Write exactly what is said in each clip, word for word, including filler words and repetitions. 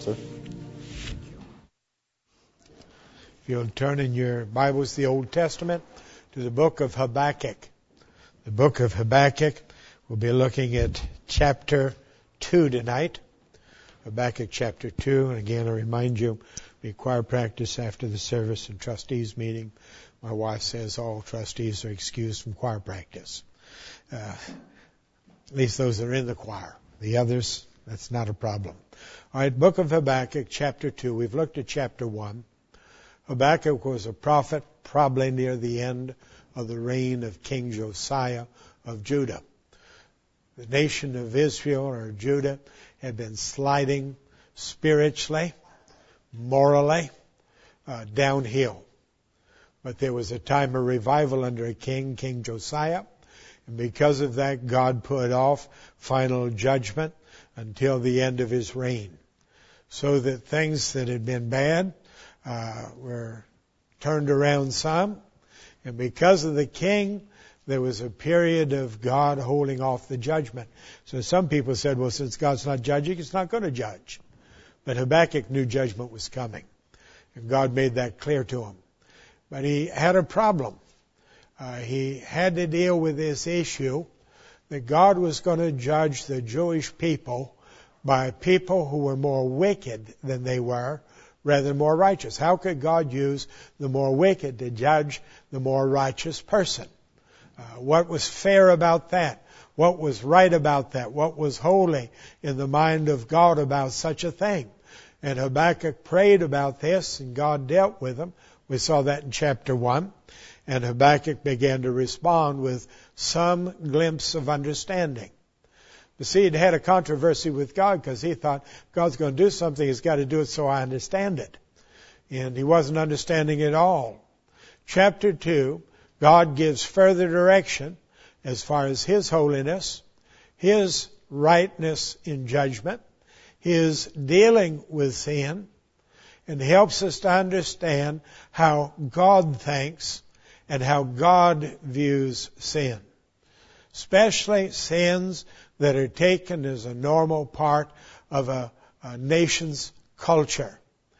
Sir. If you'll turn in your Bibles, the Old Testament, to the book of Habakkuk. The book of Habakkuk, we'll be looking at chapter two tonight. Habakkuk chapter two, and again I remind you, we choir practice after the service and trustees meeting. My wife says all trustees are excused from choir practice. Uh, at least those that are in the choir. The others, that's not a problem. All right, book of Habakkuk, chapter two. We've looked at chapter one. Habakkuk was a prophet probably near the end of the reign of King Josiah of Judah. The nation of Israel, or Judah, had been sliding spiritually, morally, uh, downhill. But there was a time of revival under a king, King Josiah. And because of that, God put off final judgment until the end of his reign. So that things that had been bad uh, were turned around some. And because of the king, there was a period of God holding off the judgment. So some people said, well, since God's not judging, it's not going to judge. But Habakkuk knew judgment was coming. And God made that clear to him. But he had a problem. Uh, he had to deal with this issue that God was going to judge the Jewish people by people who were more wicked than they were, rather than more righteous. How could God use the more wicked to judge the more righteous person? Uh, what was fair about that? What was right about that? What was holy in the mind of God about such a thing? And Habakkuk prayed about this, and God dealt with him. We saw that in chapter one. And Habakkuk began to respond with some glimpse of understanding. But see, he'd had a controversy with God because he thought, God's going to do something, he's got to do it so I understand it. And he wasn't understanding it all. Chapter two, God gives further direction as far as His holiness, His rightness in judgment, His dealing with sin, and helps us to understand how God thinks and how God views sin. Especially sins that are taken as a normal part of a, a nation's culture,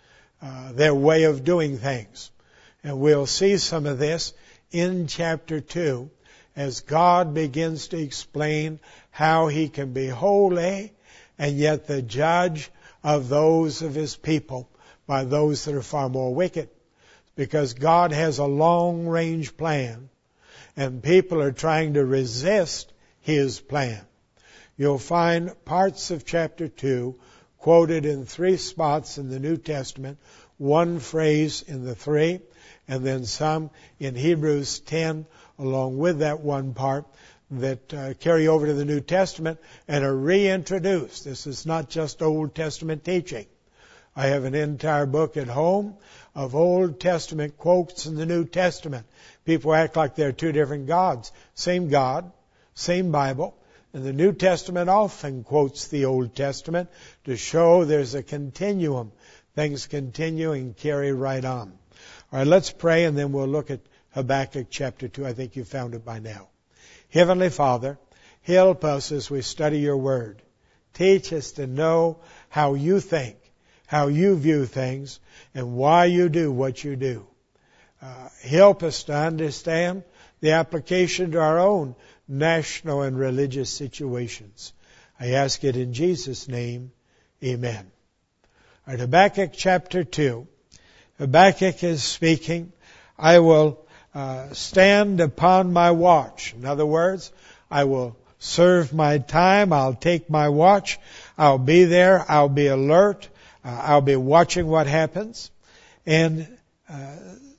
uh, their way of doing things. And we'll see some of this in chapter two as God begins to explain how He can be holy and yet the judge of those of His people by those that are far more wicked. Because God has a long-range plan and people are trying to resist His plan. You'll find parts of chapter two quoted in three spots in the New Testament, one phrase in the three, and then some in Hebrews ten along with that one part that uh, carry over to the New Testament and are reintroduced. This is not just Old Testament teaching. I have an entire book at home of Old Testament quotes in the New Testament. People act like they're two different gods. Same God, same Bible. And the New Testament often quotes the Old Testament to show there's a continuum. Things continue and carry right on. All right, let's pray and then we'll look at Habakkuk chapter two. I think you found it by now. Heavenly Father, help us as we study your word. Teach us to know how you think, how you view things, and why you do what you do. Uh, help us to understand the application to our own national and religious situations. I ask it in Jesus' name. Amen. All right, Habakkuk chapter two. Habakkuk is speaking, I will uh, stand upon my watch. In other words, I will serve my time. I'll take my watch. I'll be there. I'll be alert. Uh, I'll be watching what happens. And uh,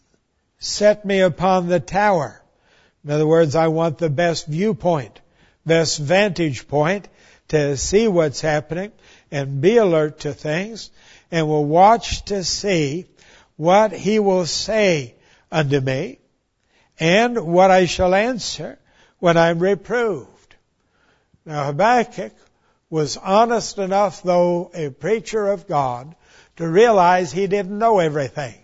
set me upon the tower. In other words, I want the best viewpoint, best vantage point to see what's happening and be alert to things, and will watch to see what He will say unto me and what I shall answer when I'm reproved. Now Habakkuk was honest enough, though a preacher of God, to realize he didn't know everything.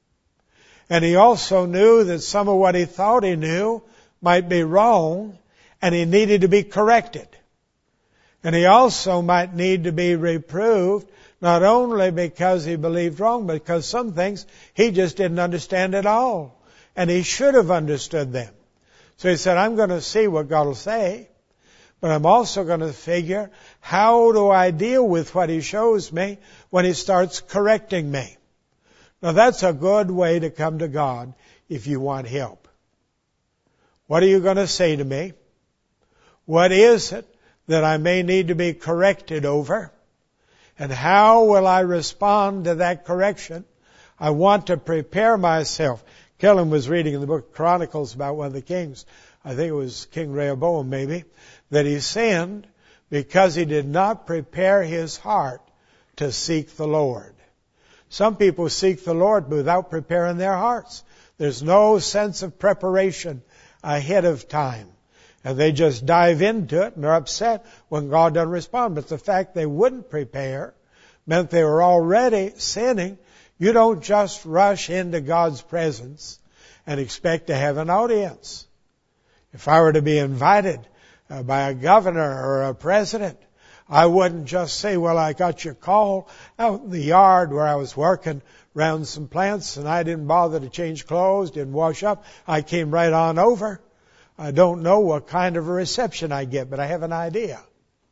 And he also knew that some of what he thought he knew might be wrong, and he needed to be corrected. And he also might need to be reproved Not only because he believed wrong, but because some things he just didn't understand at all. And he should have understood them. So he said, I'm going to see what God will say, but I'm also going to figure, how do I deal with what he shows me when he starts correcting me? Now that's a good way to come to God if you want help. What are you going to say to me? What is it that I may need to be corrected over? And how will I respond to that correction? I want to prepare myself. Kellen was reading in the book of Chronicles about one of the kings, I think it was King Rehoboam maybe, that he sinned because he did not prepare his heart to seek the Lord. Some people seek the Lord without preparing their hearts. There's no sense of preparation ahead of time. And they just dive into it and they're upset when God doesn't respond. But the fact they wouldn't prepare meant they were already sinning. You don't just rush into God's presence and expect to have an audience. If I were to be invited uh, by a governor or a president, I wouldn't just say, well, I got your call out in the yard where I was working around some plants and I didn't bother to change clothes, didn't wash up. I came right on over. I don't know what kind of a reception I get, but I have an idea.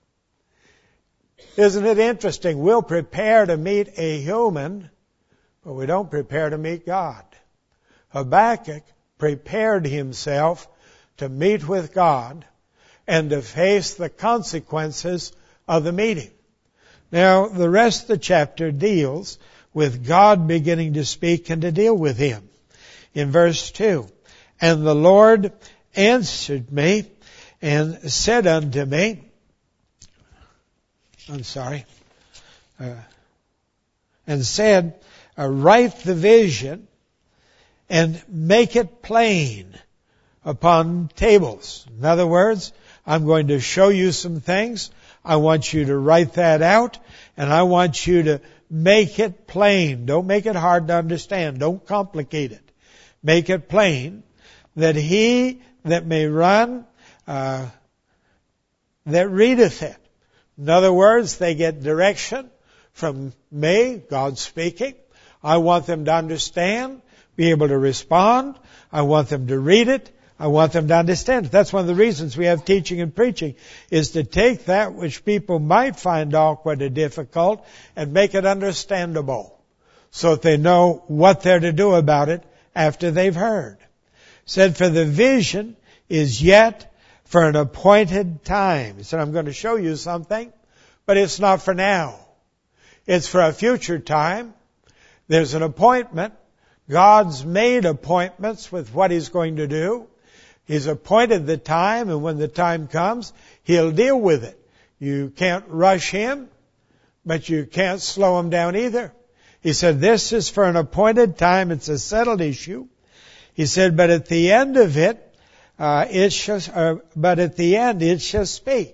Isn't it interesting? We'll prepare to meet a human, but we don't prepare to meet God. Habakkuk prepared himself to meet with God and to face the consequences of the meeting. Now, the rest of the chapter deals with God beginning to speak and to deal with him. In verse two, and the Lord answered me and said unto me, I'm sorry, uh, and said, uh, write the vision and make it plain upon tables. In other words, I'm going to show you some things. I want you to write that out, and I want you to make it plain. Don't make it hard to understand. Don't complicate it. Make it plain, that he that may run, uh, that readeth it. In other words, they get direction from me, God speaking. I want them to understand, be able to respond. I want them to read it. I want them to understand it. That's one of the reasons we have teaching and preaching, is to take that which people might find awkward or difficult and make it understandable so that they know what they're to do about it after they've heard. Said, for the vision is yet for an appointed time. He said, I'm going to show you something, but it's not for now. It's for a future time. There's an appointment. God's made appointments with what He's going to do. He's appointed the time, and when the time comes, He'll deal with it. You can't rush Him, but you can't slow Him down either. He said, this is for an appointed time. It's a settled issue. He said, but at the end of it, uh, it shall, uh, but at the end it shall speak.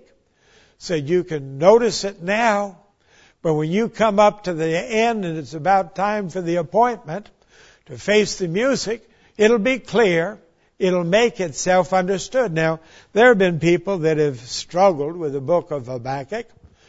So you can notice it now, but when you come up to the end and it's about time for the appointment to face the music, it'll be clear. It'll make itself understood. Now, there have been people that have struggled with the book of Habakkuk,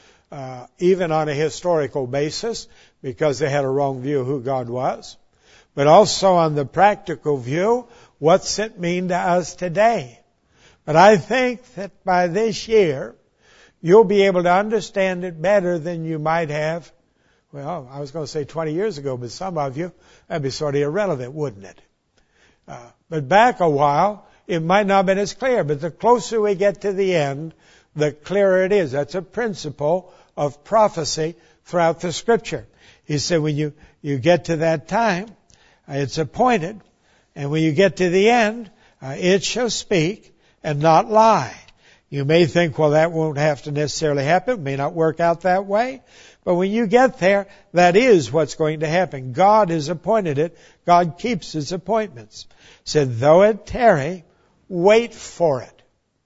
uh, even on a historical basis, because they had a wrong view of who God was. But also on the practical view, what's it mean to us today? But I think that by this year, you'll be able to understand it better than you might have. Well, I was going to say twenty years ago, but some of you, that'd be sort of irrelevant, wouldn't it? Uh, but back a while, it might not have been as clear. But the closer we get to the end, the clearer it is. That's a principle of prophecy throughout the Scripture. He said when you, you get to that time, uh, it's appointed. And when you get to the end, uh, it shall speak and not lie. You may think, well, that won't have to necessarily happen. It may not work out that way. But when you get there, that is what's going to happen. God has appointed it. God keeps His appointments. Said, though it tarry, wait for it.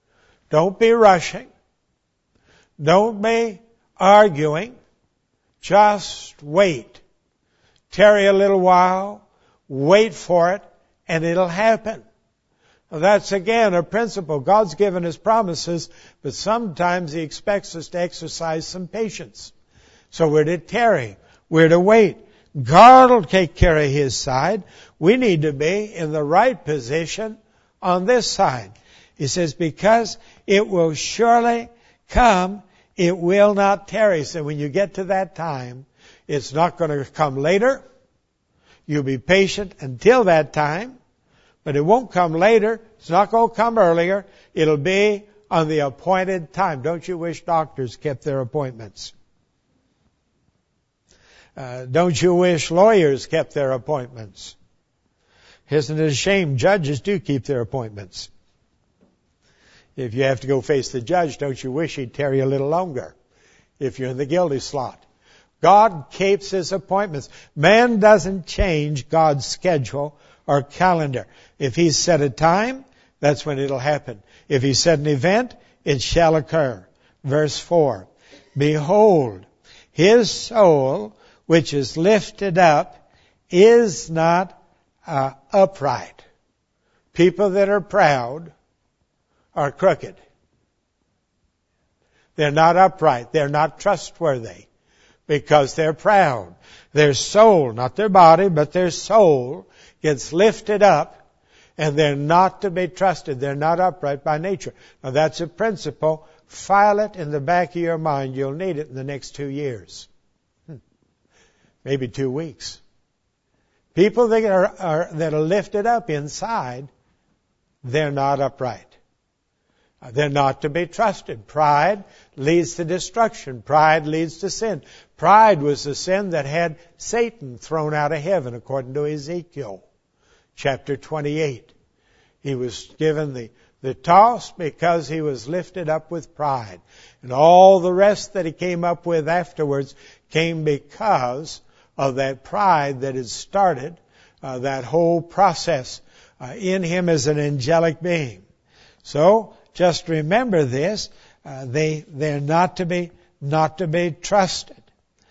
Don't be rushing. Don't be arguing. Just wait. Tarry a little while. Wait for it, and it'll happen. Now, that's again a principle. God's given His promises, but sometimes He expects us to exercise some patience. So we're to tarry. We're to wait. God will take care of His side. We need to be in the right position on this side. He says, because it will surely come, it will not tarry. So when you get to that time, it's not going to come later. You'll be patient until that time, but it won't come later. It's not going to come earlier. It'll be on the appointed time. Don't you wish doctors kept their appointments? Uh, don't you wish lawyers kept their appointments? Isn't it a shame judges do keep their appointments? If you have to go face the judge, don't you wish he'd tarry a little longer if you're in the guilty slot? God keeps His appointments. Man doesn't change God's schedule or calendar. If He's set a time, that's when it'll happen. If He set an event, it shall occur. Verse four. Behold, His soul, which is lifted up, is not uh, upright. People that are proud are crooked. They're not upright. They're not trustworthy because they're proud. Their soul, not their body, but their soul gets lifted up, and they're not to be trusted. They're not upright by nature. Now that's a principle. File it in the back of your mind. You'll need it in the next two years. Hmm. Maybe two weeks. People that are, are, that are lifted up inside, they're not upright. They're not to be trusted. Pride leads to destruction. Pride leads to sin. Pride was the sin that had Satan thrown out of heaven, according to Ezekiel chapter twenty-eight. He was given the, the toss because he was lifted up with pride. And all the rest that he came up with afterwards came because of that pride that had started uh, that whole process uh, in him as an angelic being. So, just remember this, uh, they, they're not to be, not to be trusted.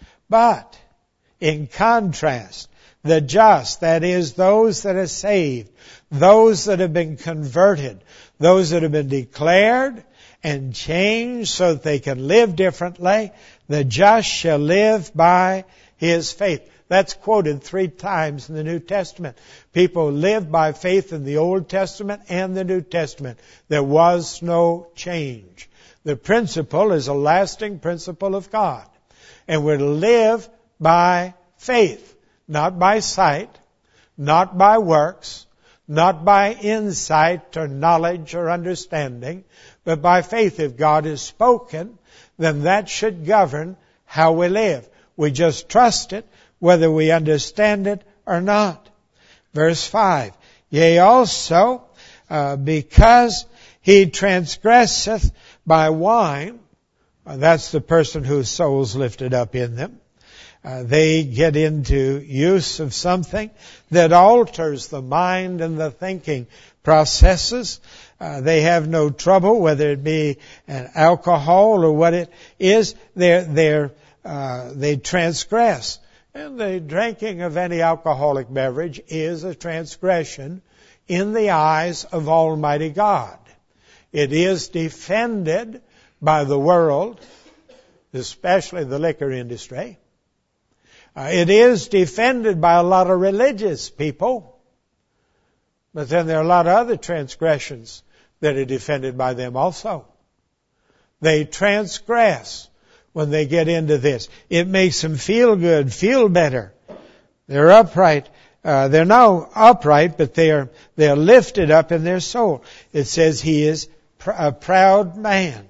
But, in contrast, the just, that is those that are saved, those that have been converted, those that have been declared and changed so that they can live differently, the just shall live by his faith. That's quoted three times in the New Testament. People lived by faith in the Old Testament and the New Testament. There was no change. The principle is a lasting principle of God. And we're to live by faith, not by sight, not by works, not by insight or knowledge or understanding, but by faith. If God has spoken, then that should govern how we live. We just trust it, whether we understand it or not. Verse five, yea also, uh, because he transgresseth by wine, uh, that's the person whose soul's lifted up in them. Uh, they get into use of something that alters the mind and the thinking processes. Uh, they have no trouble, whether it be an alcohol or what it is. They're, they're, uh, they transgress. And the drinking of any alcoholic beverage is a transgression in the eyes of Almighty God. It is defended by the world, especially the liquor industry. Uh, it is defended by a lot of religious people. But then there are a lot of other transgressions that are defended by them also. They transgress when they get into this. It makes them feel good, feel better. They're upright. Uh, they're now upright, but they are they are lifted up in their soul. It says he is pr- a proud man.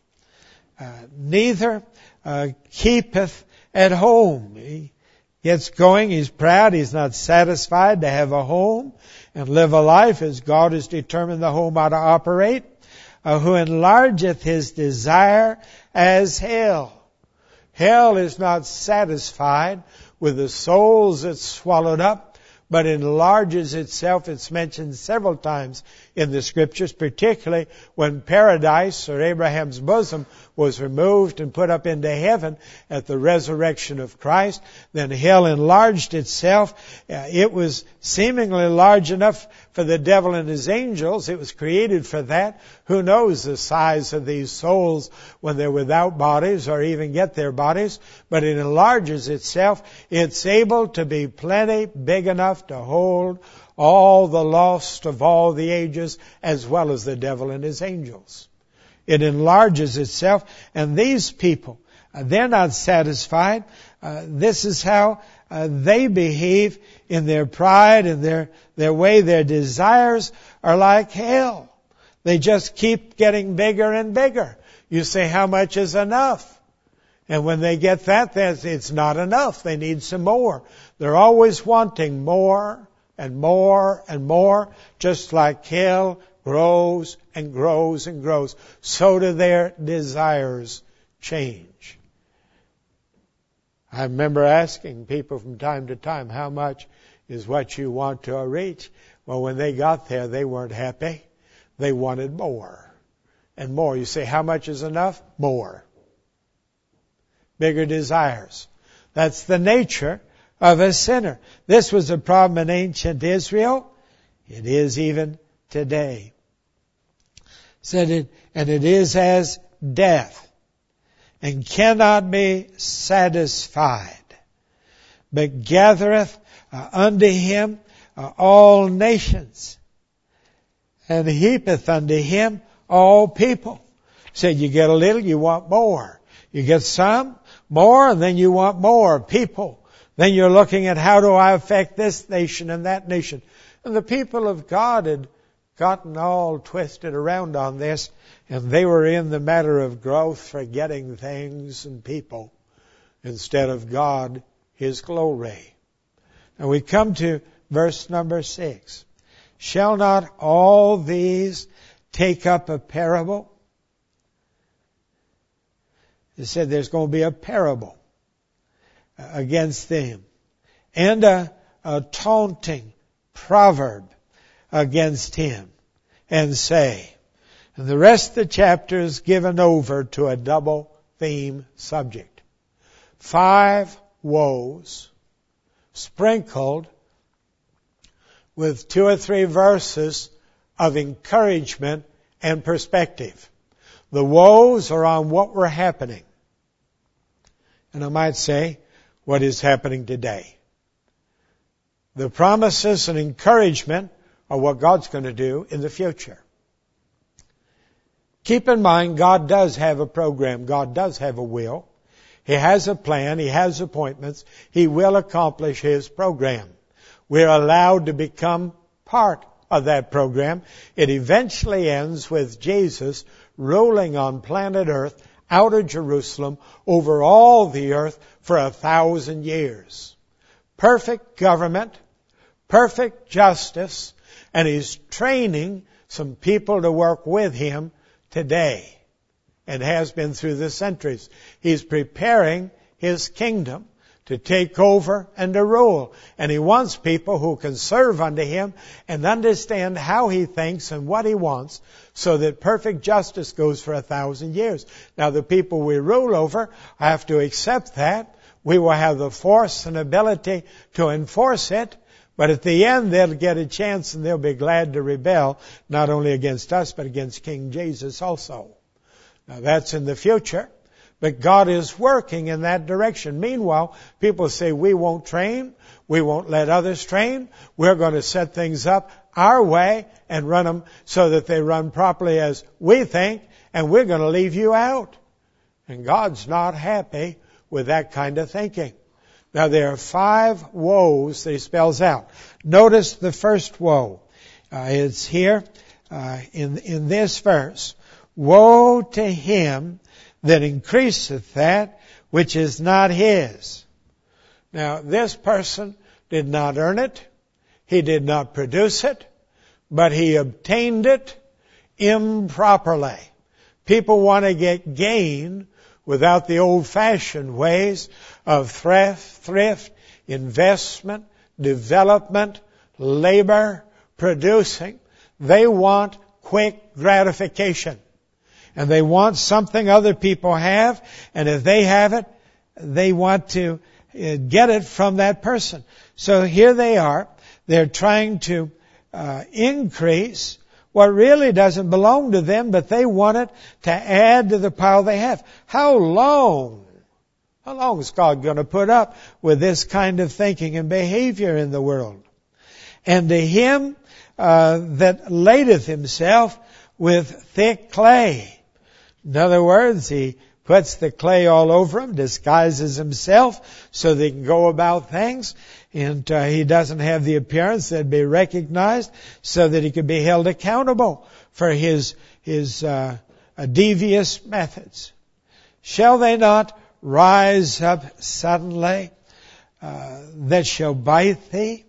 Uh, neither uh, keepeth at home. He gets going. He's proud. He's not satisfied to have a home and live a life as God has determined the home ought to operate. Uh, who enlargeth his desire as hell. Hell is not satisfied with the souls that's swallowed up, but enlarges itself. It's mentioned several times in the Scriptures, particularly when paradise, or Abraham's bosom, was removed and put up into heaven at the resurrection of Christ. Then hell enlarged itself. Uh, it was seemingly large enough for the devil and his angels. It was created for that. Who knows the size of these souls when they're without bodies or even get their bodies? But it enlarges itself. It's able to be plenty big enough to hold all the lost of all the ages, as well as the devil and his angels. It enlarges itself, and these people, uh, they're not satisfied. Uh, this is how uh, they behave in their pride and their, their way. Their desires are like hell. They just keep getting bigger and bigger. You say, how much is enough? And when they get that, it's not enough. They need some more. They're always wanting more and more and more, just like hell grows and grows and grows. So do their desires change. I remember asking people from time to time, how much is what you want to reach? Well, when they got there, they weren't happy. They wanted more and more. You say, how much is enough? More. Bigger desires. That's the nature of a sinner. This was a problem in ancient Israel. It is even today. Said it, and it is as death, and cannot be satisfied, but gathereth uh, unto him uh, all nations, and heapeth unto him all people. Said you get a little, you want more. You get some, more, and then you want more people. Then you're looking at how do I affect this nation and that nation. And the people of God had gotten all twisted around on this, and they were in the matter of growth, forgetting things and people instead of God, His glory. And we come to verse number six. Shall not all these take up a parable? It said there's going to be a parable against them, and a, a taunting proverb against him, and say, and the rest of the chapter is given over to a double theme subject. Five woes sprinkled with two or three verses of encouragement and perspective. The woes are on what were happening. And I might say, what is happening today. The promises and encouragement are what God's going to do in the future. Keep in mind, God does have a program. God does have a will. He has a plan. He has appointments. He will accomplish His program. We're allowed to become part of that program. It eventually ends with Jesus ruling on planet Earth, out of Jerusalem, over all the earth for a thousand years. Perfect government, perfect justice, and He's training some people to work with Him today, and has been through the centuries. He's preparing His kingdom to take over and to rule. And He wants people who can serve unto Him and understand how He thinks and what He wants, so that perfect justice goes for a thousand years. Now, the people we rule over have to accept that. We will have the force and ability to enforce it, but at the end they'll get a chance and they'll be glad to rebel, not only against us, but against King Jesus also. Now, that's in the future. But God is working in that direction. Meanwhile, people say, we won't train. We won't let others train. We're going to set things up our way and run them so that they run properly as we think, and we're going to leave you out. And God's not happy with that kind of thinking. Now, there are five woes that He spells out. Notice the first woe. Uh, it's here uh, in, in this verse. Woe to him that increaseth that which is not his. Now, this person did not earn it. He did not produce it, but he obtained it improperly. People want to get gain without the old-fashioned ways of thrift, thrift, investment, development, labor, producing. They want quick gratification. And they want something other people have, and if they have it, they want to get it from that person. So here they are. They're trying to uh, increase what really doesn't belong to them, but they want it to add to the pile they have. How long? How long is God going to put up with this kind of thinking and behavior in the world? And to him uh, that ladeth himself with thick clay. In other words, he puts the clay all over him, disguises himself so that he can go about things, and uh, he doesn't have the appearance that'd be recognized, so that he could be held accountable for his his uh, uh, devious methods. Shall they not rise up suddenly uh, that shall bite thee,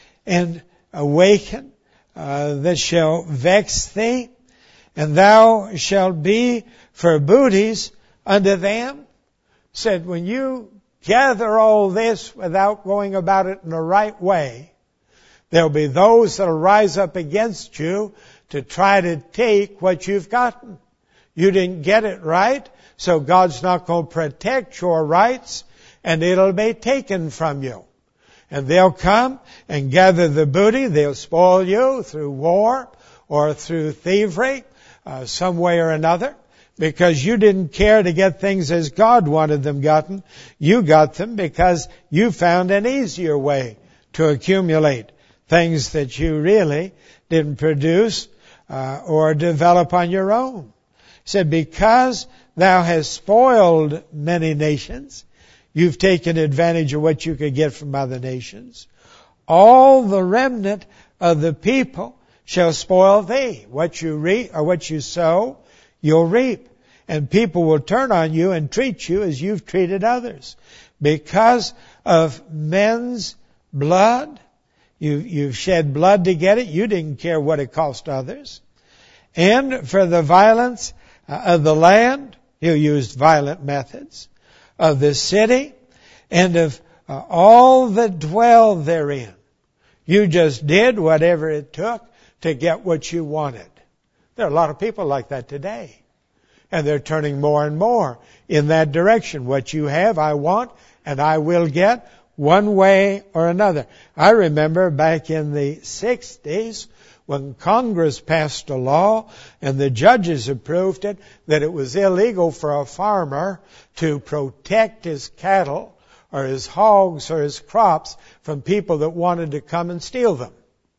and awaken uh, that shall vex thee, and thou shalt be for booties unto them? Said, when you gather all this without going about it in the right way, there'll be those that'll rise up against you to try to take what you've gotten. You didn't get it right, so God's not going to protect your rights, and it'll be taken from you. And they'll come and gather the booty. They'll spoil you through war or through thievery, uh, some way or another. Because you didn't care to get things as God wanted them gotten. You got them because you found an easier way to accumulate things that you really didn't produce uh, or develop on your own. He said, because thou hast spoiled many nations, you've taken advantage of what you could get from other nations, all the remnant of the people shall spoil thee. What you reap or what you sow, you'll reap. And people will turn on you and treat you as you've treated others. Because of men's blood, you, you've shed blood to get it. You didn't care what it cost others. And for the violence of the land, you used violent methods, of the city, and of uh, all that dwell therein. You just did whatever it took to get what you wanted. There are a lot of people like that today. And they're turning more and more in that direction. What you have, I want, and I will get one way or another. I remember back in the sixties when Congress passed a law and the judges approved it, that it was illegal for a farmer to protect his cattle or his hogs or his crops from people that wanted to come and steal them.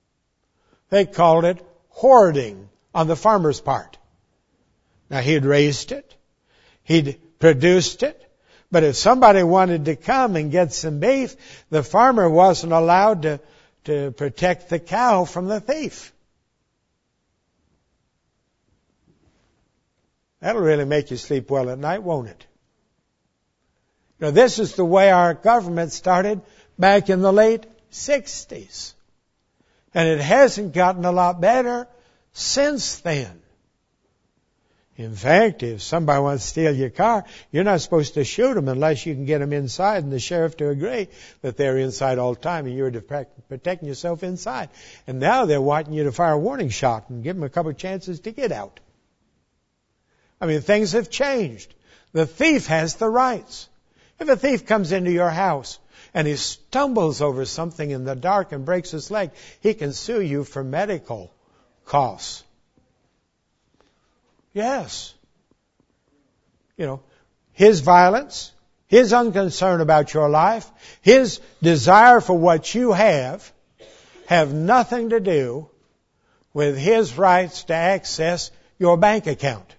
They called it hoarding on the farmer's part. Now, he'd raised it. He'd produced it. But if somebody wanted to come and get some beef, the farmer wasn't allowed to, to protect the cow from the thief. That'll really make you sleep well at night, won't it? You know, this is the way our government started back in the late sixties. And it hasn't gotten a lot better since then. In fact, if somebody wants to steal your car, you're not supposed to shoot them unless you can get them inside and the sheriff to agree that they're inside all the time and you're protecting yourself inside. And now they're wanting you to fire a warning shot and give them a couple of chances to get out. I mean, things have changed. The thief has the rights. If a thief comes into your house and he stumbles over something in the dark and breaks his leg, he can sue you for medical costs. Yes. You know, his violence, his unconcern about your life, his desire for what you have, have nothing to do with his rights to access your bank account.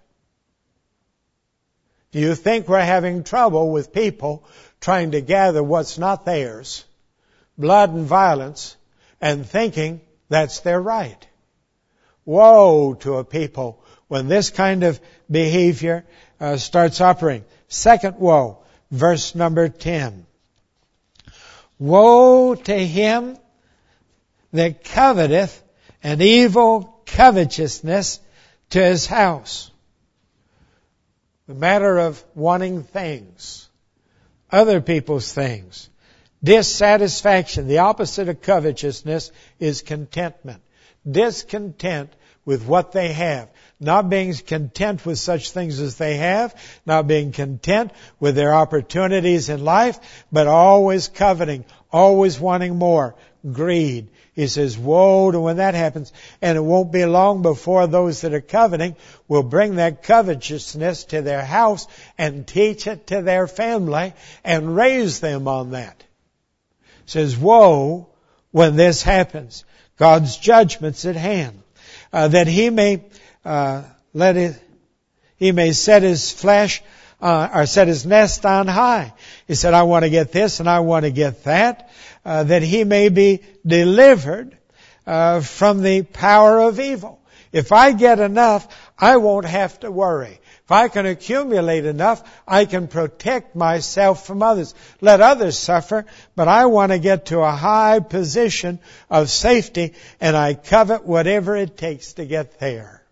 Do you think we're having trouble with people trying to gather what's not theirs, blood and violence, and thinking that's their right? Woe to a people when this kind of behavior uh, starts operating. Second woe, verse number ten. Woe to him that coveteth an evil covetousness to his house. The matter of wanting things, other people's things. Dissatisfaction, the opposite of covetousness, is contentment. Discontent with what they have. Not being content with such things as they have, not being content with their opportunities in life, but always coveting, always wanting more. Greed. He says, woe to when that happens. And it won't be long before those that are coveting will bring that covetousness to their house and teach it to their family and raise them on that. It says, woe when this happens. God's judgment's at hand. Uh, that he may uh, let it, he may set his flesh uh, or set his nest on high. He said, I want to get this and I want to get that. Uh, that he may be delivered uh, from the power of evil. If I get enough, I won't have to worry. If I can accumulate enough, I can protect myself from others. Let others suffer, but I want to get to a high position of safety, and I covet whatever it takes to get there.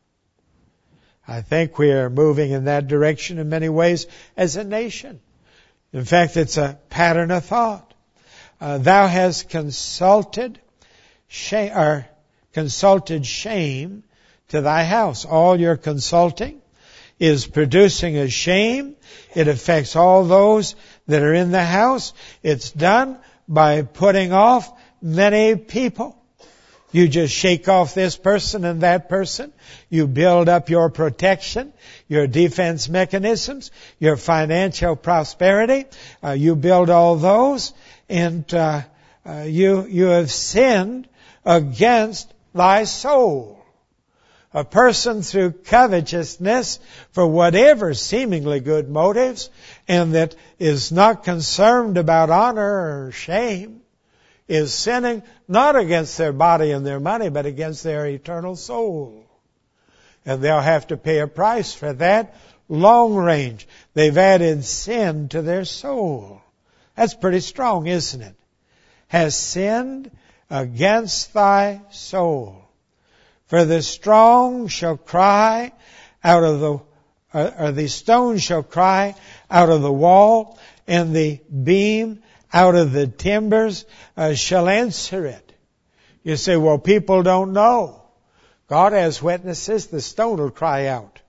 I think we are moving in that direction in many ways as a nation. In fact, it's a pattern of thought. Uh, thou hast consulted shame, or consulted shame to thy house. All your consulting is producing a shame. It affects all those that are in the house. It's done by putting off many people. You just shake off this person and that person. You build up your protection, your defense mechanisms, your financial prosperity. Uh, you build all those. And uh, uh, you you have sinned against thy soul. A person through covetousness for whatever seemingly good motives and that is not concerned about honor or shame is sinning not against their body and their money but against their eternal soul. And they'll have to pay a price for that. Long range. They've added sin to their soul. That's pretty strong, isn't it? Has sinned against thy soul. For the strong shall cry out of the, or the stone shall cry out of the wall, and the beam out of the timbers uh, shall answer it. You say, well, people don't know. God has witnesses. The stone will cry out.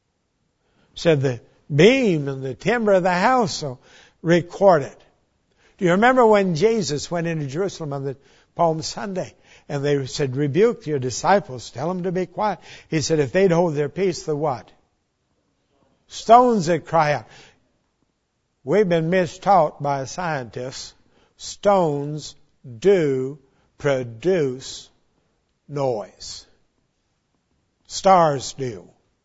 Said the beam and the timber of the house will record it. Do you remember when Jesus went into Jerusalem on the Palm Sunday and they said, rebuke your disciples, tell them to be quiet. He said, if they'd hold their peace, the what? Stones that cry out. We've been mistaught by scientists. Stones do produce noise. Stars do.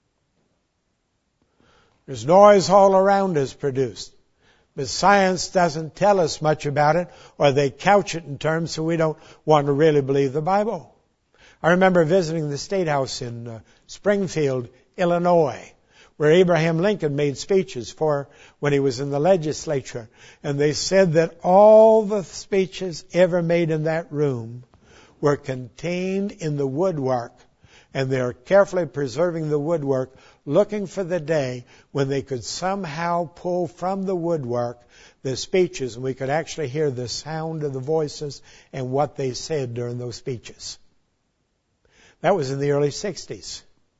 There's noise all around us produced. But science doesn't tell us much about it, or they couch it in terms so we don't want to really believe the Bible. I remember visiting the State House in uh, Springfield, Illinois, where Abraham Lincoln made speeches for when he was in the legislature. And they said that all the speeches ever made in that room were contained in the woodwork. And they're carefully preserving the woodwork, looking for the day when they could somehow pull from the woodwork the speeches, and we could actually hear the sound of the voices and what they said during those speeches. That was in the early sixties.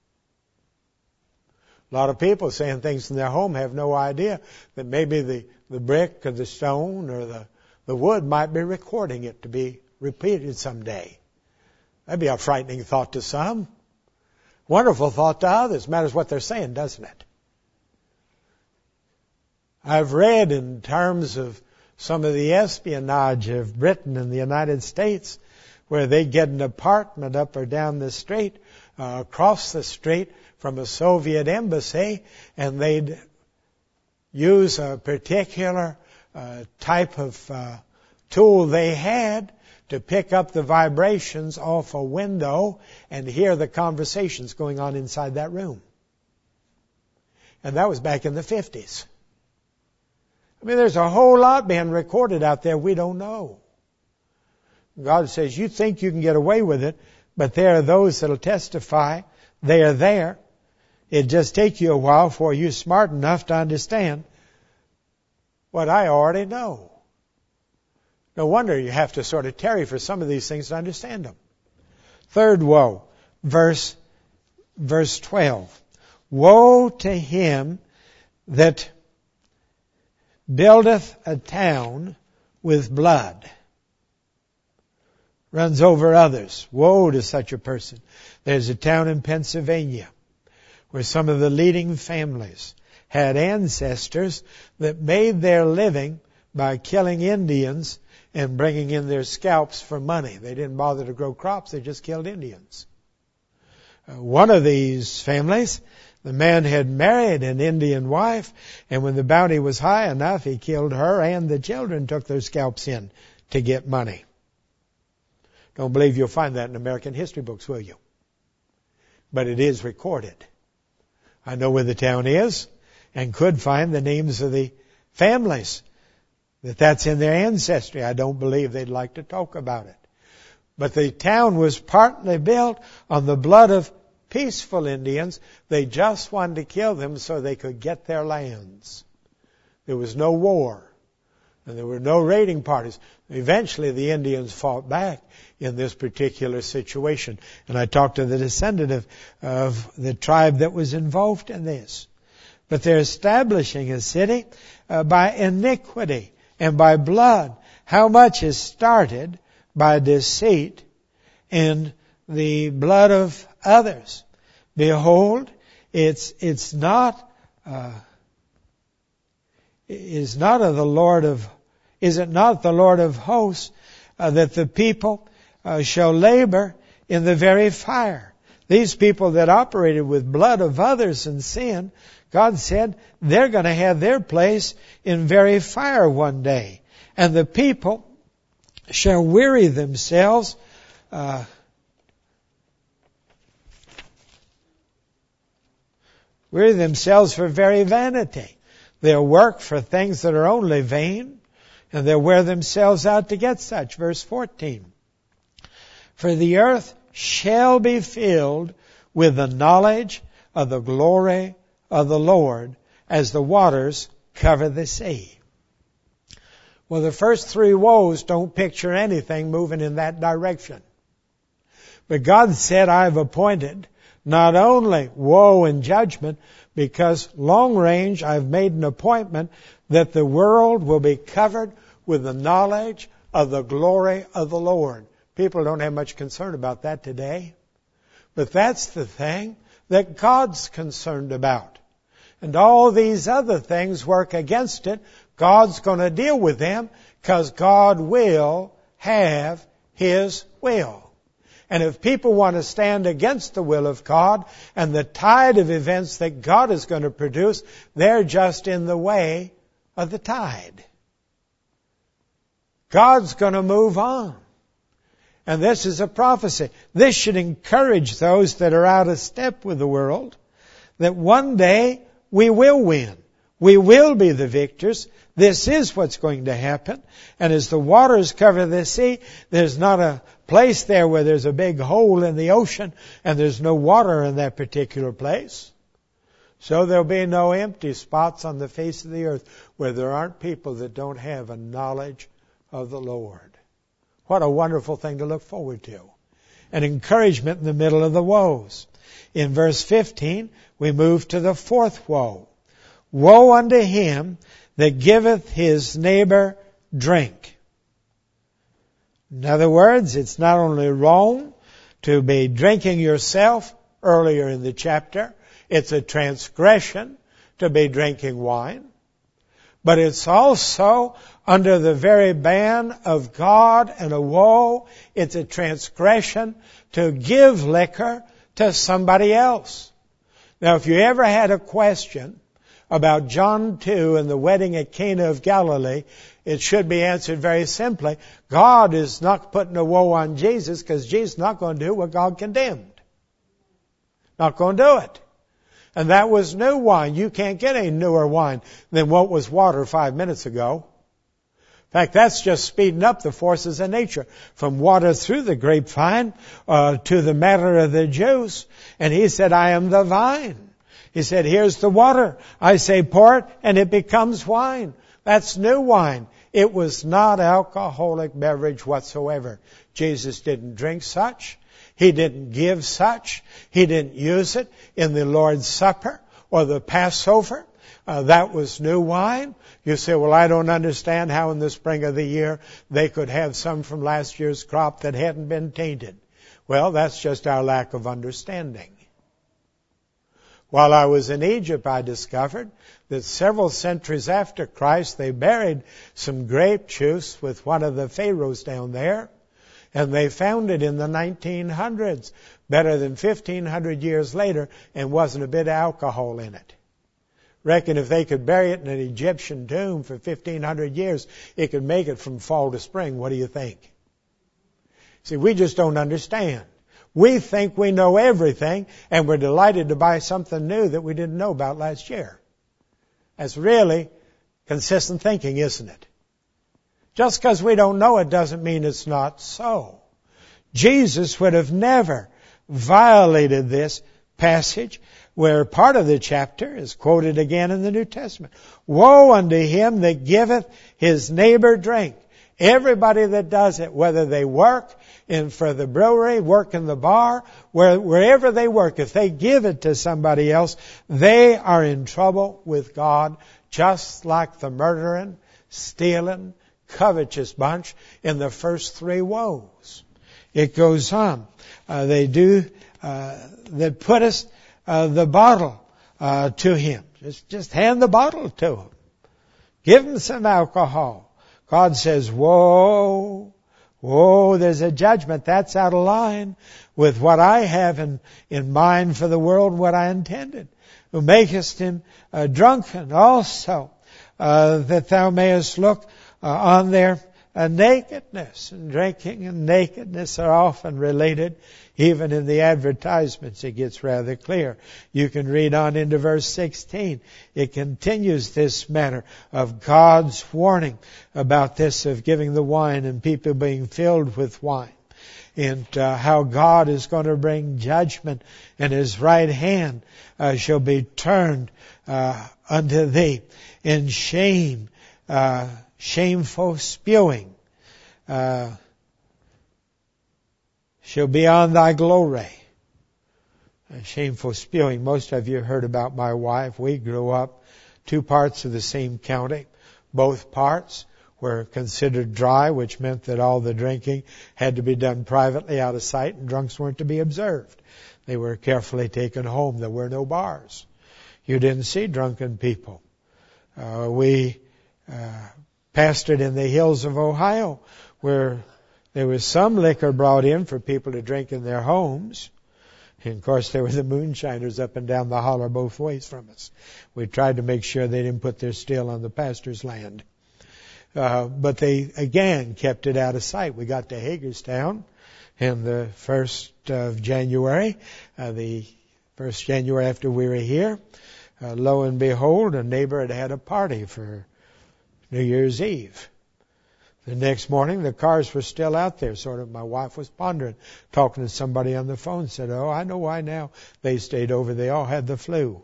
A lot of people saying things in their home have no idea that maybe the, the brick or the stone or the, the wood might be recording it to be repeated someday. That'd be a frightening thought to some. Wonderful thought to others. Matters what they're saying, doesn't it? I've read in terms of some of the espionage of Britain and the United States where they get an apartment up or down the street, uh, across the street from a Soviet embassy, and they'd use a particular uh, type of uh, tool they had to pick up the vibrations off a window and hear the conversations going on inside that room. And that was back in the fifties. I mean, there's a whole lot being recorded out there we don't know. God says, you think you can get away with it, but there are those that will testify. They are there. It just takes you a while before you're smart enough to understand what I already know. No wonder you have to sort of tarry for some of these things to understand them. Third woe, verse, verse twelve. Woe to him that buildeth a town with blood. runs over others. Woe to such a person. There's a town in Pennsylvania where some of the leading families had ancestors that made their living by killing Indians and bringing in their scalps for money. They didn't bother to grow crops, they just killed Indians. Uh, one of these families, the man had married an Indian wife, and when the bounty was high enough, he killed her, and the children took their scalps in to get money. Don't believe you'll find that in American history books, will you? But it is recorded. I know where the town is and could find the names of the families that that's in their ancestry. I don't believe they'd like to talk about it. But the town was partly built on the blood of peaceful Indians. They just wanted to kill them so they could get their lands. There was no war, and there were no raiding parties. Eventually the Indians fought back in this particular situation. And I talked to the descendant of, of the tribe that was involved in this. But they're establishing a city uh, by iniquity and by blood. How much is started by deceit in the blood of others? Behold, it's it's not uh, is not of the Lord of is it not the Lord of hosts uh, that the people uh, shall labor in the very fire? These people that operated with blood of others and sin, God said they're going to have their place in very fire one day. And the people shall weary themselves uh, weary themselves for very vanity. They'll work for things that are only vain, and they'll wear themselves out to get such. Verse fourteen. For the earth shall be filled with the knowledge of the glory of the Lord as the waters cover the sea. Well, the first three woes don't picture anything moving in that direction. But God said, I've appointed not only woe and judgment, because long range I've made an appointment that the world will be covered with the knowledge of the glory of the Lord. People don't have much concern about that today. But that's the thing that God's concerned about. And all these other things work against it. God's going to deal with them because God will have His will. And if people want to stand against the will of God and the tide of events that God is going to produce, they're just in the way of the tide. God's going to move on. And this is a prophecy. This should encourage those that are out of step with the world, that one day we will win. We will be the victors. This is what's going to happen. And as the waters cover the sea, there's not a place there where there's a big hole in the ocean and there's no water in that particular place. So there'll be no empty spots on the face of the earth where there aren't people that don't have a knowledge of the Lord. What a wonderful thing to look forward to. An encouragement in the middle of the woes. In verse fifteen, we move to the fourth woe. Woe unto him that giveth his neighbor drink. In other words, it's not only wrong to be drinking yourself earlier in the chapter, it's a transgression to be drinking wine. But it's also under the very ban of God and a woe. It's a transgression to give liquor to somebody else. Now, if you ever had a question about John two and the wedding at Cana of Galilee, it should be answered very simply. God is not putting a woe on Jesus because Jesus is not going to do what God condemned. Not going to do it. And that was new wine. You can't get any newer wine than what was water five minutes ago. In fact, that's just speeding up the forces of nature. From water through the grapevine uh, to the matter of the juice. And he said, I am the vine. He said, here's the water. I say pour it and it becomes wine. That's new wine. It was not alcoholic beverage whatsoever. Jesus didn't drink such. He didn't give such. He didn't use it in the Lord's Supper or the Passover Uh, that was new wine. You say, well, I don't understand how in the spring of the year they could have some from last year's crop that hadn't been tainted. Well, that's just our lack of understanding. While I was in Egypt, I discovered that several centuries after Christ, they buried some grape juice with one of the pharaohs down there, and they found it in the nineteen hundreds, better than fifteen hundred years later, and wasn't a bit of alcohol in it. Reckon if they could bury it in an Egyptian tomb for fifteen hundred years, it could make it from fall to spring. What do you think? See, we just don't understand. We think we know everything, and we're delighted to buy something new that we didn't know about last year. That's really consistent thinking, isn't it? Just because we don't know it doesn't mean it's not so. Jesus would have never violated this passage, where part of the chapter is quoted again in the New Testament. Woe unto him that giveth his neighbor drink. Everybody that does it, whether they work in for the brewery, work in the bar, where, wherever they work, if they give it to somebody else, they are in trouble with God, just like the murdering, stealing, covetous bunch in the first three woes. It goes on. Uh, they do, uh, that puttest uh, the bottle uh, to him. Just, just hand the bottle to him. Give him some alcohol. God says, woe, woe, there's a judgment. That's out of line with what I have in, in mind for the world, what I intended. Who makest him uh, drunken also, uh, that thou mayest look uh, on their uh, nakedness. And drinking and nakedness are often related. Even in the advertisements, it gets rather clear. You can read on into verse sixteen. It continues this matter of God's warning about this, of giving the wine and people being filled with wine. And uh, how God is going to bring judgment, and his right hand uh, shall be turned uh, unto thee in shame, uh, shameful spewing. Uh, shall be on thy glory. A shameful spewing. Most of you heard about my wife. We grew up two parts of the same county. Both parts were considered dry, which meant that all the drinking had to be done privately out of sight, and drunks weren't to be observed. They were carefully taken home. There were no bars. You didn't see drunken people. Uh, we uh, pastored in the hills of Ohio, where there was some liquor brought in for people to drink in their homes. And of course, there were the moonshiners up and down the holler both ways from us. We tried to make sure they didn't put their still on the pastor's land. Uh, but they, again, kept it out of sight. We got to Hagerstown, and the first of January, uh, the first January after we were here, uh, lo and behold, a neighbor had had a party for New Year's Eve. The next morning, the cars were still out there. Sort of, my wife was pondering, talking to somebody on the phone, said, oh, I know why now. They stayed over. They all had the flu.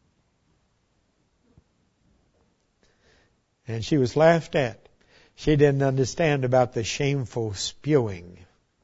And she was laughed at. She didn't understand about the shameful spewing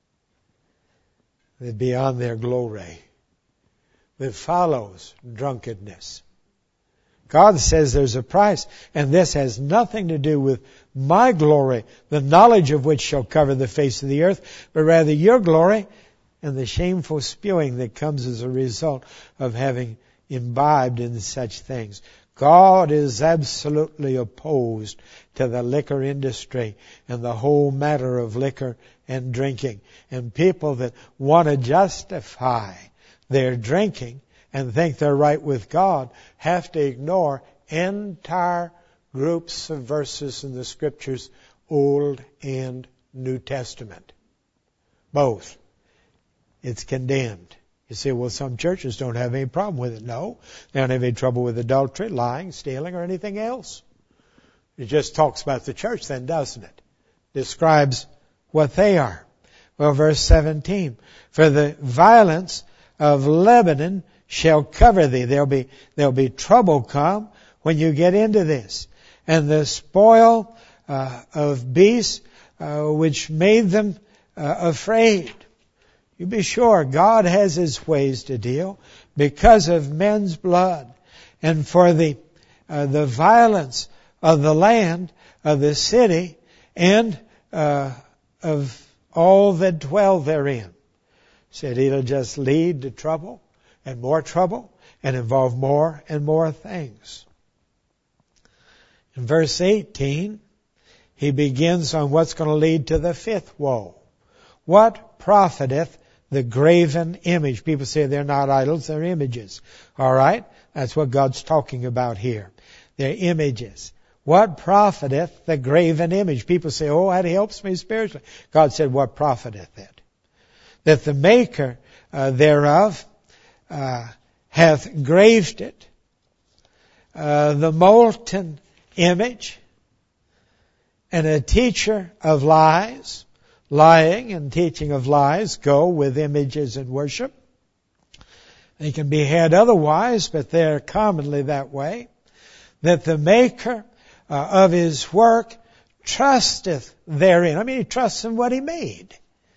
that beyond their glory that follows drunkenness. God says there's a price, and this has nothing to do with my glory, the knowledge of which shall cover the face of the earth, but rather your glory and the shameful spewing that comes as a result of having imbibed in such things. God is absolutely opposed to the liquor industry and the whole matter of liquor and drinking. And people that want to justify their drinking and think they're right with God have to ignore entire groups of verses in the Scriptures, Old and New Testament. Both. It's condemned. You say, well, some churches don't have any problem with it. No, they don't have any trouble with adultery, lying, stealing, or anything else. It just talks about the church then, doesn't it? Describes what they are. Well, verse seventeen, for the violence of Lebanon shall cover thee. There'll be, there'll be trouble come when you get into this. And the spoil uh, of beasts uh, which made them uh, afraid. You be sure God has his ways to deal because of men's blood. And for the uh, the violence of the land, of the city, and uh, of all that dwell therein. Said it'll just lead to trouble and more trouble and involve more and more things. In verse eighteen, he begins on what's going to lead to the fifth woe. What profiteth the graven image? People say they're not idols, they're images. All right? That's what God's talking about here. They're images. What profiteth the graven image? People say, oh, that helps me spiritually. God said, what profiteth it? That the maker uh, thereof uh, hath graved it. Uh, the molten image, and a teacher of lies, lying and teaching of lies go with images and worship. They can be had otherwise, but they're commonly that way. That the maker uh, of his work trusteth therein. I mean, he trusts in what he made.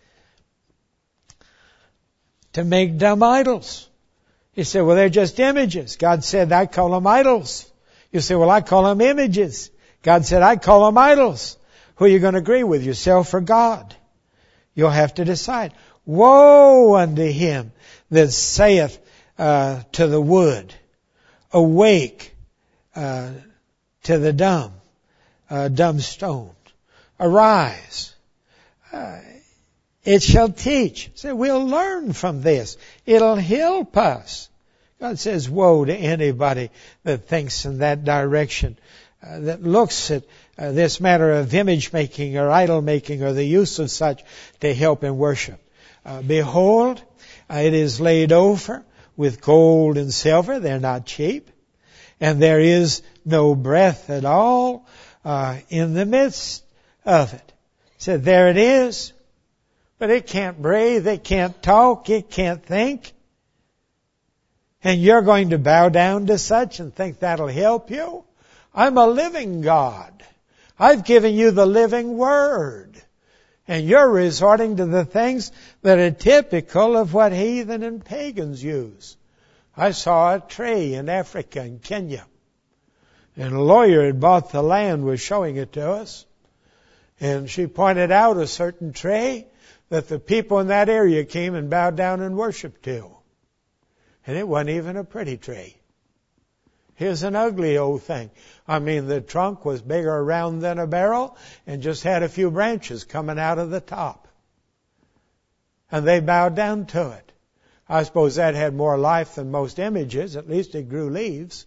To make dumb idols. You say, well, they're just images. God said, I call them idols. You say, well, I call them images. God said, I call them idols. Who are you going to agree with, yourself or God? You'll have to decide. Woe unto him that saith uh, to the wood, awake uh, to the dumb, uh, dumb stone. Arise. Uh, it shall teach. So we'll learn from this. It'll help us. God says, woe to anybody that thinks in that direction, uh, that looks at uh, this matter of image making or idol making or the use of such to help in worship. Uh, behold, uh, it is laid over with gold and silver. They're not cheap. And there is no breath at all uh, in the midst of it. So there it is. But it can't breathe, it can't talk, it can't think. And you're going to bow down to such and think that'll help you? I'm a living God. I've given you the living Word. And you're resorting to the things that are typical of what heathen and pagans use. I saw a tree in Africa, in Kenya. And a lawyer had bought the land, was showing it to us. And she pointed out a certain tree that the people in that area came and bowed down and worshiped to. And it wasn't even a pretty tree. Here's an ugly old thing. I mean, the trunk was bigger around than a barrel and just had a few branches coming out of the top. And they bowed down to it. I suppose that had more life than most images. At least it grew leaves.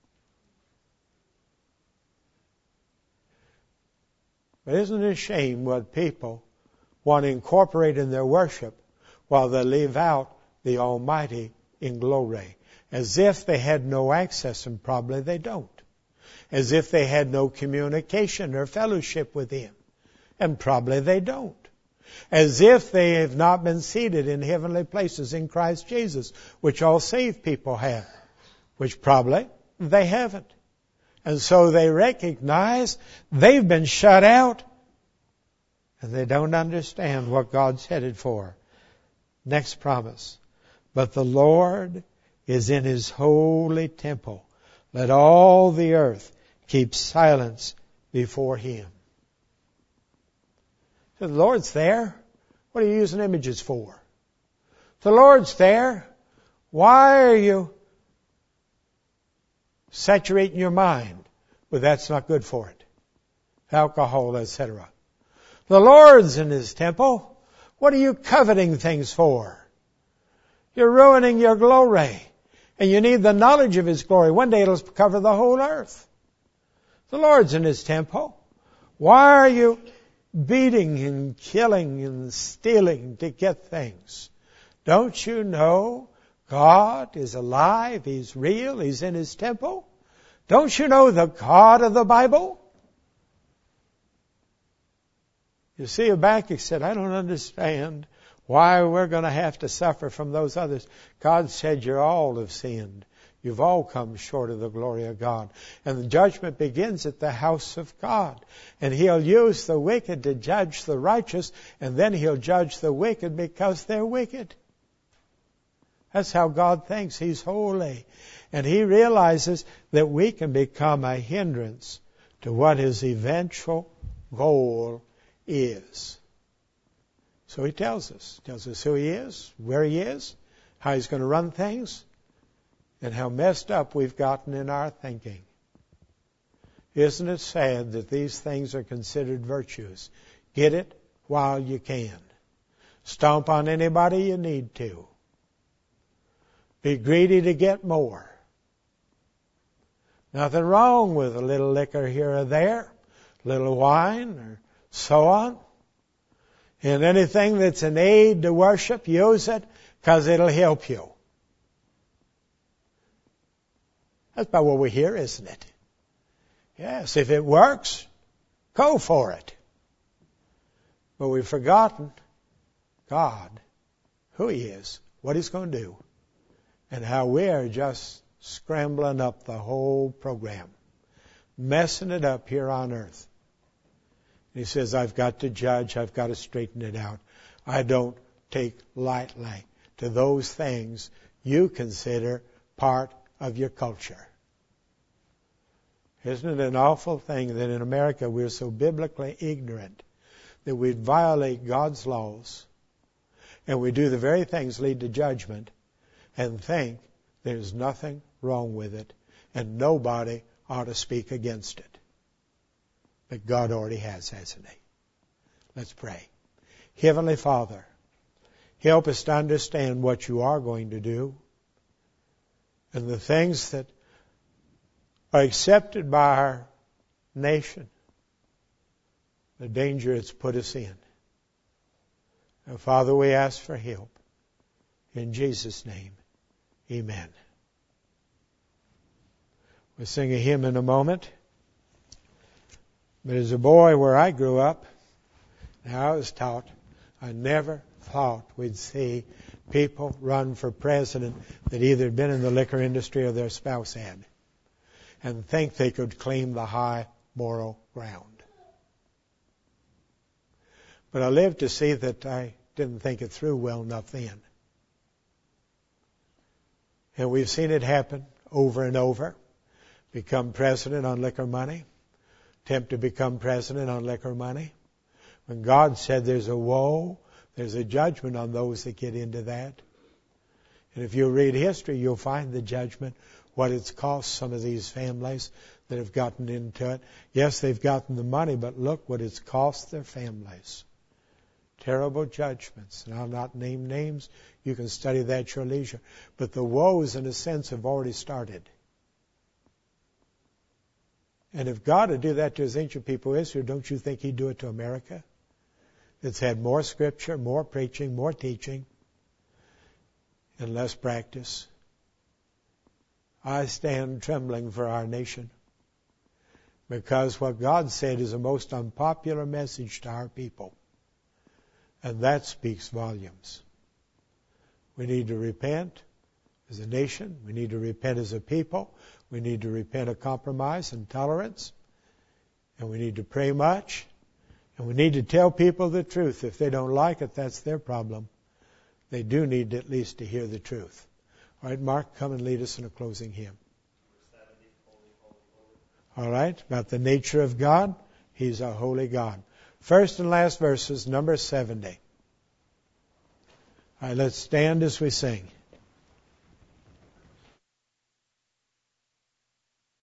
But isn't it a shame what people want to incorporate in their worship while they leave out the Almighty in glory? As if they had no access, and probably they don't. As if they had no communication or fellowship with Him, and probably they don't. As if they have not been seated in heavenly places in Christ Jesus, which all saved people have, which probably they haven't. And so they recognize they've been shut out, and they don't understand what God's headed for. Next promise. But the Lord is in His holy temple. Let all the earth keep silence before Him. So the Lord's there. What are you using images for? The Lord's there. Why are you saturating your mind with that's not good for it? Alcohol, et cetera. The Lord's in His temple. What are you coveting things for? You're ruining your glory. And you need the knowledge of His glory. One day it'll cover the whole earth. The Lord's in His temple. Why are you beating and killing and stealing to get things? Don't you know God is alive? He's real. He's in His temple. Don't you know the God of the Bible? You see, Habakkuk said, I don't understand why we're going to have to suffer from those others. God said, you all have sinned. You've all come short of the glory of God. And the judgment begins at the house of God. And He'll use the wicked to judge the righteous, and then He'll judge the wicked because they're wicked. That's how God thinks. He's holy. And He realizes that we can become a hindrance to what His eventual goal is. So He tells us. Tells us who He is, where He is, how He's going to run things, and how messed up we've gotten in our thinking. Isn't it sad that these things are considered virtues? Get it while you can. Stomp on anybody you need to. Be greedy to get more. Nothing wrong with a little liquor here or there, a little wine or so on. And anything that's an aid to worship, use it because it'll help you. That's about what we hear, isn't it? Yes, if it works, go for it. But we've forgotten God, who He is, what He's going to do, and how we're just scrambling up the whole program, messing it up here on earth. And He says, I've got to judge, I've got to straighten it out. I don't take lightly to those things you consider part of your culture. Isn't it an awful thing that in America we're so biblically ignorant that we violate God's laws and we do the very things lead to judgment and think there's nothing wrong with it and nobody ought to speak against it. But God already has, hasn't He? Let's pray. Heavenly Father, help us to understand what You are going to do and the things that are accepted by our nation, the danger it's put us in. And Father, we ask for help. In Jesus' name, amen. We'll sing a hymn in a moment. But as a boy where I grew up, and I was taught, I never thought we'd see people run for president that either had been in the liquor industry or their spouse had, and think they could claim the high moral ground. But I lived to see that I didn't think it through well enough then. And we've seen it happen over and over. Become president on liquor money. Attempt to become president on liquor money. When God said there's a woe, there's a judgment on those that get into that. And if you read history, you'll find the judgment, what it's cost some of these families that have gotten into it. Yes, they've gotten the money, but look what it's cost their families. Terrible judgments. And I'll not name names. You can study that at your leisure. But the woes, in a sense, have already started. And if God would do that to His ancient people Israel, don't you think He'd do it to America? It's had more scripture, more preaching, more teaching, and less practice. I stand trembling for our nation because what God said is a most unpopular message to our people. And that speaks volumes. We need to repent as a nation. We need to repent as a people. We need to repent of compromise and tolerance. And we need to pray much. And we need to tell people the truth. If they don't like it, that's their problem. They do need at least to hear the truth. All right, Mark, come and lead us in a closing hymn. All right, about the nature of God. He's a holy God. First and last verses, number seventy. All right, let's stand as we sing.